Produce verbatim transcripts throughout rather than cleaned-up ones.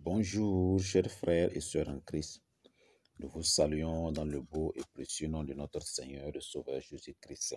Bonjour, chers frères et sœurs en Christ. Nous vous saluons dans le beau et précieux nom de notre Seigneur et Sauveur Jésus-Christ.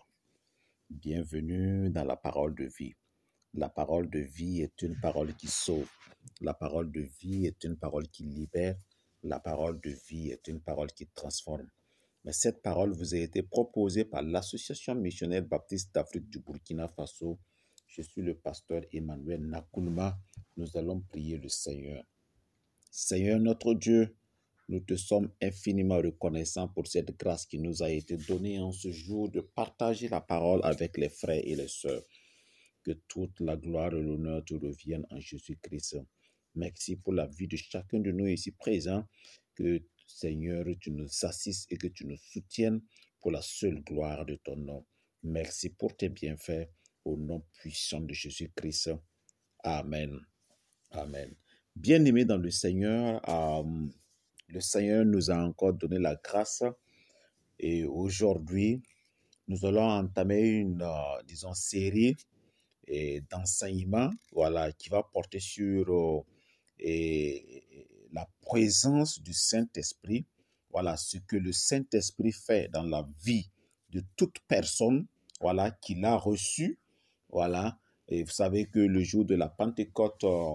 Bienvenue dans la parole de vie. La parole de vie est une parole qui sauve. La parole de vie est une parole qui libère. La parole de vie est une parole qui transforme. Mais cette parole vous a été proposée par l'Association missionnaire baptiste d'Afrique du Burkina Faso. Je suis le pasteur Emmanuel Nakoulma. Nous allons prier le Seigneur. Seigneur notre Dieu, nous te sommes infiniment reconnaissants pour cette grâce qui nous a été donnée en ce jour de partager la parole avec les frères et les sœurs. Que toute la gloire et l'honneur te reviennent en Jésus-Christ. Merci pour la vie de chacun de nous ici présents. Que, Seigneur, tu nous assistes et que tu nous soutiennes pour la seule gloire de ton nom. Merci pour tes bienfaits au nom puissant de Jésus-Christ. Amen. Amen. Bien-aimés dans le Seigneur, euh, le Seigneur nous a encore donné la grâce et aujourd'hui, nous allons entamer une, euh, disons, série et d'enseignement, voilà, qui va porter sur euh, et, la présence du Saint-Esprit, voilà, ce que le Saint-Esprit fait dans la vie de toute personne, voilà, qui l'a reçu, voilà, et vous savez que le jour de la Pentecôte, euh,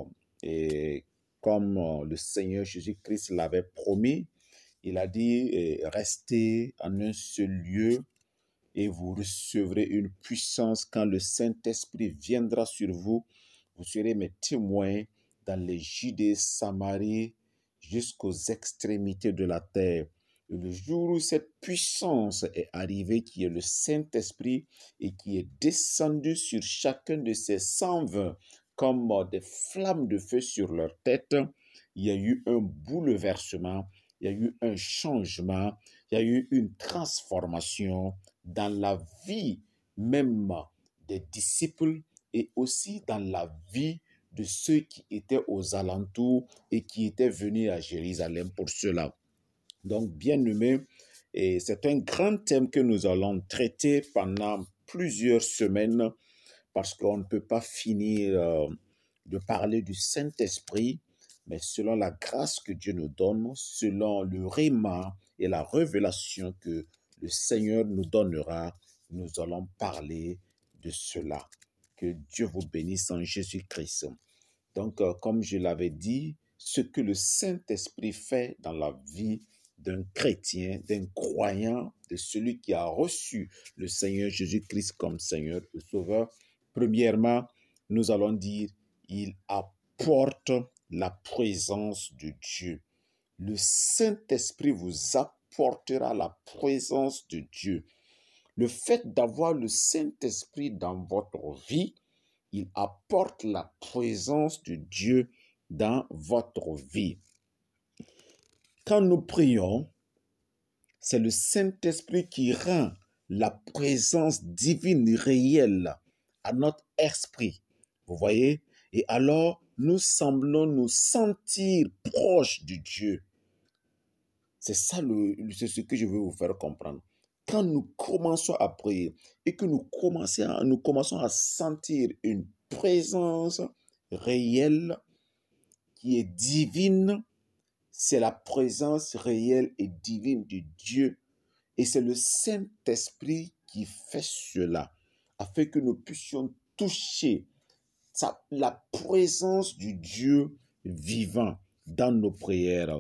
et comme euh, le Seigneur Jésus-Christ l'avait promis, il a dit, eh, restez en un seul lieu, et vous recevrez une puissance quand le Saint-Esprit viendra sur vous. Vous serez mes témoins dans les Judées, Samarie, jusqu'aux extrémités de la terre. Et le jour où cette puissance est arrivée, qui est le Saint-Esprit, et qui est descendu sur chacun de ces cent vingt comme des flammes de feu sur leur tête, il y a eu un bouleversement, il y a eu un changement, il y a eu une transformation dans la vie même des disciples et aussi dans la vie de ceux qui étaient aux alentours et qui étaient venus à Jérusalem pour cela. Donc, bien-aimés, et c'est un grand thème que nous allons traiter pendant plusieurs semaines parce qu'on ne peut pas finir euh, de parler du Saint-Esprit, mais selon la grâce que Dieu nous donne, selon le réma et la révélation que le Seigneur nous donnera, nous allons parler de cela. Que Dieu vous bénisse en Jésus-Christ. Donc, euh, comme je l'avais dit, ce que le Saint-Esprit fait dans la vie d'un chrétien, d'un croyant, de celui qui a reçu le Seigneur Jésus-Christ comme Seigneur et Sauveur, premièrement, nous allons dire, il apporte la présence de Dieu. Le Saint-Esprit vous apportera la présence de Dieu. Le fait d'avoir le Saint-Esprit dans votre vie, il apporte la présence de Dieu dans votre vie. Quand nous prions, c'est le Saint-Esprit qui rend la présence divine réelle à notre esprit. Vous voyez? Et alors, nous semblons nous sentir proches de Dieu. C'est ça, le, c'est ce que je veux vous faire comprendre. Quand nous commençons à prier et que nous commençons à, nous commençons à sentir une présence réelle qui est divine, c'est la présence réelle et divine de Dieu. Et c'est le Saint-Esprit qui fait cela, afin que nous puissions toucher sa, la présence du Dieu vivant dans nos prières.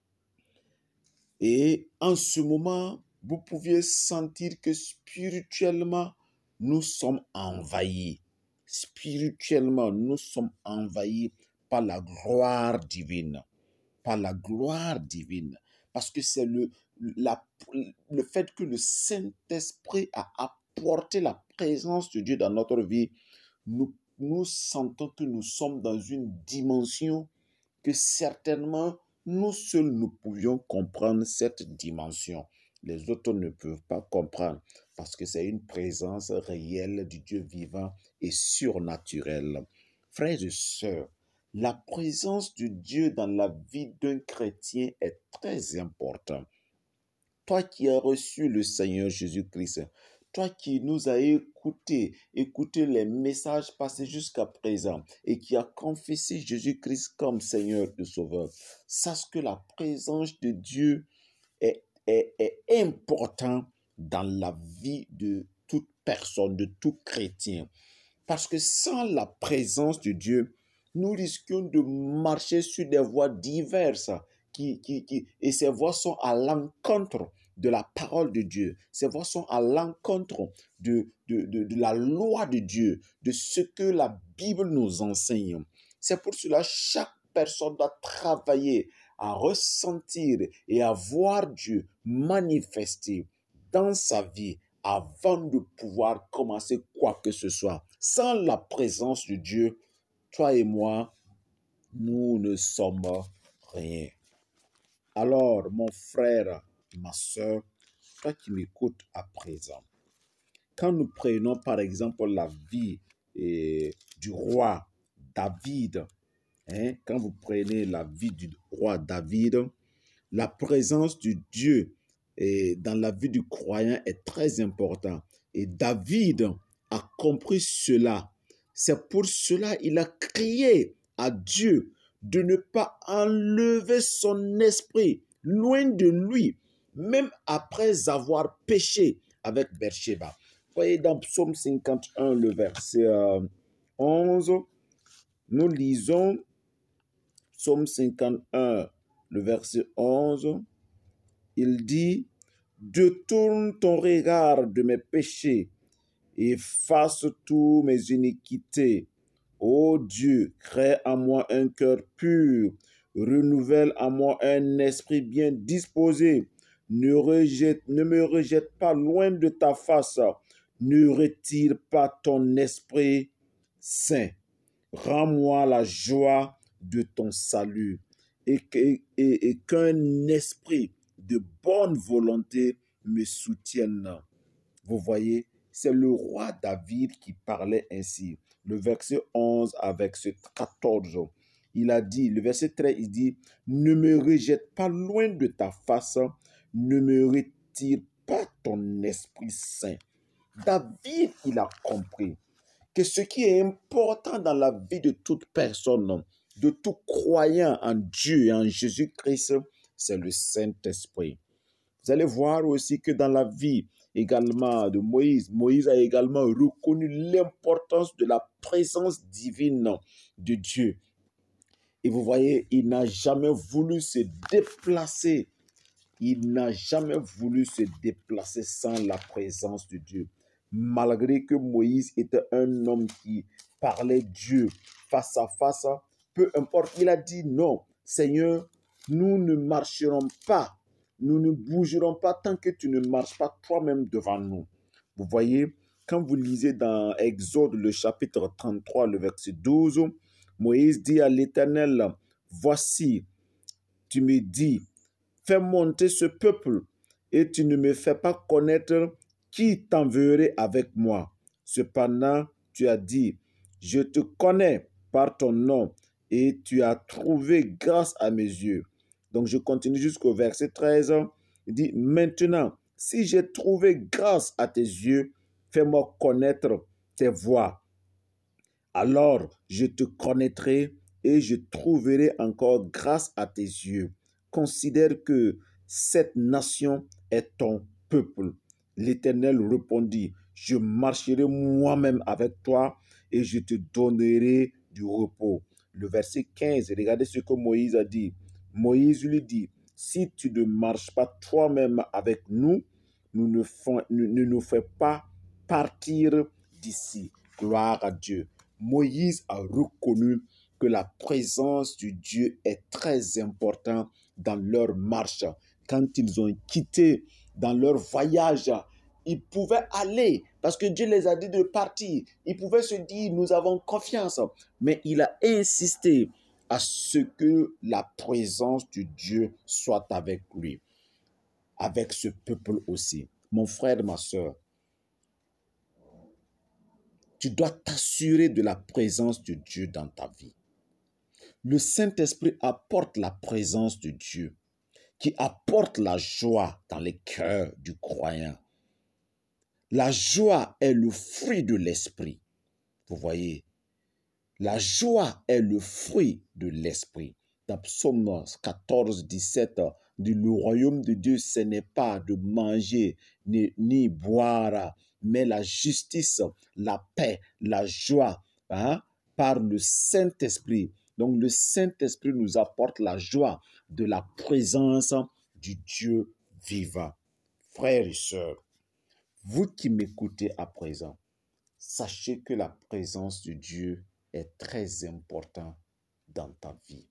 Et en ce moment, vous pouviez sentir que spirituellement, nous sommes envahis. Spirituellement, nous sommes envahis par la gloire divine. Par la gloire divine. Parce que c'est le, la, le fait que le Saint-Esprit a apporté la présence de Dieu dans notre vie. Nous, nous sentons que nous sommes dans une dimension que certainement nous seuls nous pouvions comprendre cette dimension. Les autres ne peuvent pas comprendre parce que c'est une présence réelle du Dieu vivant et surnaturelle. Frères et sœurs, la présence de Dieu dans la vie d'un chrétien est très importante. Toi qui as reçu le Seigneur Jésus-Christ, toi qui nous as écouté, écouté les messages passés jusqu'à présent et qui a confessé Jésus-Christ comme Seigneur et Sauveur, sache que la présence de Dieu est, est, est importante dans la vie de toute personne, de tout chrétien. Parce que sans la présence de Dieu, nous risquons de marcher sur des voies diverses qui, qui, qui, et ces voies sont à l'encontre de la parole de Dieu. Ces voies sont à l'encontre de, de, de, de la loi de Dieu, de ce que la Bible nous enseigne. C'est pour cela que chaque personne doit travailler à ressentir et à voir Dieu manifester dans sa vie avant de pouvoir commencer quoi que ce soit. Sans la présence de Dieu, toi et moi, nous ne sommes rien. Alors, mon frère, ma soeur, toi qui m'écoutes à présent, quand nous prenons par exemple la vie eh, du roi David, hein, quand vous prenez la vie du roi David, la présence de Dieu eh, dans la vie du croyant est très importante. Et David a compris cela. C'est pour cela qu'il a crié à Dieu de ne pas enlever son esprit loin de lui, même après avoir péché avec Bathsheba. Voyez dans Psaume cinquante et un, le verset euh, onze, nous lisons Psaume cinquante et un, le verset onze, il dit « Détourne ton regard de mes péchés, efface tous mes iniquités. Ô Dieu, crée en moi un cœur pur, renouvelle en moi un esprit bien disposé. Ne, rejette, ne me rejette pas loin de ta face, ne retire pas ton esprit saint. Rends-moi la joie de ton salut et, et, et, et qu'un esprit de bonne volonté me soutienne. » Vous voyez, c'est le roi David qui parlait ainsi. Le verset onze avec ce quatorze, il a dit, le verset treize, il dit, « Ne me rejette pas loin de ta face, ne me retire pas ton esprit saint. » David, il a compris que ce qui est important dans la vie de toute personne, de tout croyant en Dieu et en Jésus-Christ, c'est le Saint-Esprit. Vous allez voir aussi que dans la vie également de Moïse, Moïse a également reconnu l'importance de la présence divine de Dieu. Et vous voyez, il n'a jamais voulu se déplacer. Il n'a jamais voulu se déplacer sans la présence de Dieu. Malgré que Moïse était un homme qui parlait Dieu face à face, peu importe, il a dit non, Seigneur, nous ne marcherons pas, nous ne bougerons pas tant que tu ne marches pas toi-même devant nous. Vous voyez, quand vous lisez dans Exode, le chapitre trente-trois, le verset douze, Moïse dit à l'Éternel, voici, tu me dis, fais monter ce peuple et tu ne me fais pas connaître qui t'enverrai avec moi. Cependant, tu as dit, je te connais par ton nom et tu as trouvé grâce à mes yeux. Donc, je continue jusqu'au verset treize. Il dit, maintenant, si j'ai trouvé grâce à tes yeux, fais-moi connaître tes voies. Alors, je te connaîtrai et je trouverai encore grâce à tes yeux. Considère que cette nation est ton peuple. L'Éternel répondit, je marcherai moi-même avec toi et je te donnerai du repos. Le verset quinze, regardez ce que Moïse a dit. Moïse lui dit, si tu ne marches pas toi-même avec nous, nous ne, font, ne, ne nous fais pas partir d'ici. Gloire à Dieu. Moïse a reconnu que la présence de Dieu est très importante dans leur marche. Quand ils ont quitté dans leur voyage, ils pouvaient aller parce que Dieu les a dit de partir. Ils pouvaient se dire, nous avons confiance. Mais il a insisté à ce que la présence de Dieu soit avec lui, avec ce peuple aussi. Mon frère, ma soeur, tu dois t'assurer de la présence de Dieu dans ta vie. Le Saint-Esprit apporte la présence de Dieu, qui apporte la joie dans les cœurs du croyant. La joie est le fruit de l'esprit. Vous voyez, la joie est le fruit de l'esprit. Dans Psaume quatorze, dix-sept, dit le royaume de Dieu, ce n'est pas de manger ni, ni boire, mais la justice, la paix, la joie, hein, par le Saint-Esprit. Donc le Saint-Esprit nous apporte la joie de la présence du Dieu vivant. Frères et sœurs, vous qui m'écoutez à présent, sachez que la présence de Dieu est très importante dans ta vie.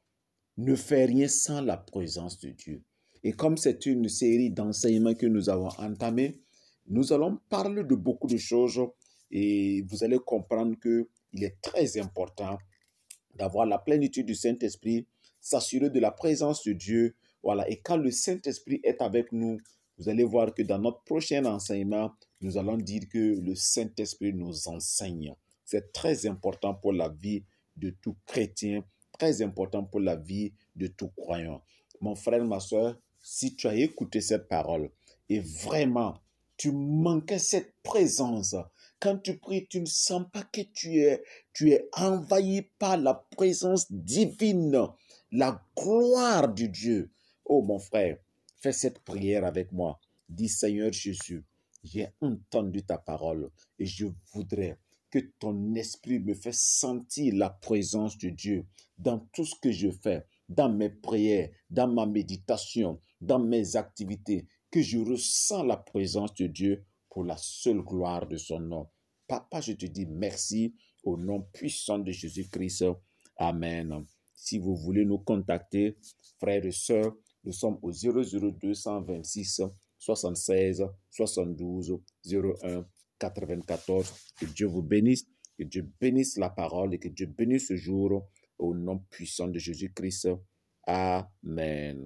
Ne fais rien sans la présence de Dieu. Et comme c'est une série d'enseignements que nous avons entamés, nous allons parler de beaucoup de choses et vous allez comprendre qu'il est très important d'avoir la plénitude du Saint-Esprit, s'assurer de la présence de Dieu. Voilà. Et quand le Saint-Esprit est avec nous, vous allez voir que dans notre prochain enseignement, nous allons dire que le Saint-Esprit nous enseigne. C'est très important pour la vie de tout chrétien, très important pour la vie de tout croyant. Mon frère, ma soeur, si tu as écouté cette parole et vraiment, tu manquais cette présence, quand tu pries, tu ne sens pas que tu es, tu es envahi par la présence divine, la gloire de Dieu. Oh mon frère, fais cette prière avec moi. Dis Seigneur Jésus, j'ai entendu ta parole et je voudrais que ton esprit me fasse sentir la présence de Dieu dans tout ce que je fais, dans mes prières, dans ma méditation, dans mes activités, que je ressens la présence de Dieu pour la seule gloire de son nom. Papa, je te dis merci au nom puissant de Jésus-Christ. Amen. Si vous voulez nous contacter, frères et sœurs, nous sommes au zéro zéro deux cent vingt-six soixante-seize soixante-douze zéro un quatre-vingt-quatorze. Que Dieu vous bénisse, que Dieu bénisse la parole et que Dieu bénisse ce jour au nom puissant de Jésus-Christ. Amen.